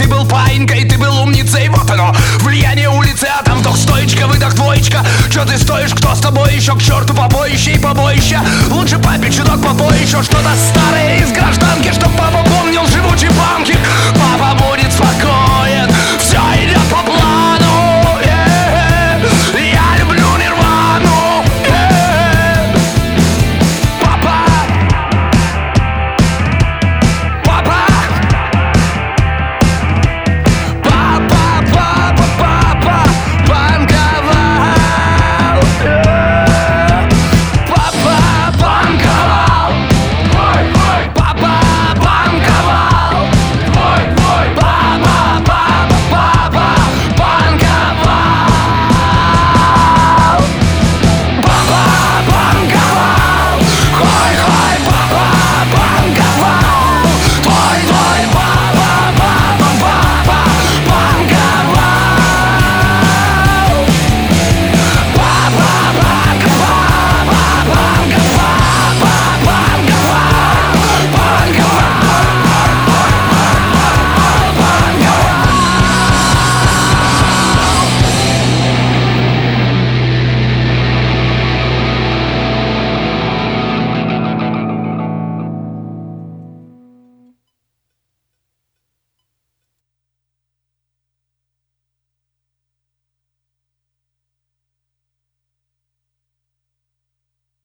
был паинькой, ты был умницей. Вот оно, влияние улицы, а там вдох стоечка, выдох двоечка. Чё ты стоишь, кто с тобой еще? К черту побоище и побоище. Лучше папе чуток попой еще что-то старое из гражданки, чтоб папа помнил живучий банкик. Папа будет спокоен.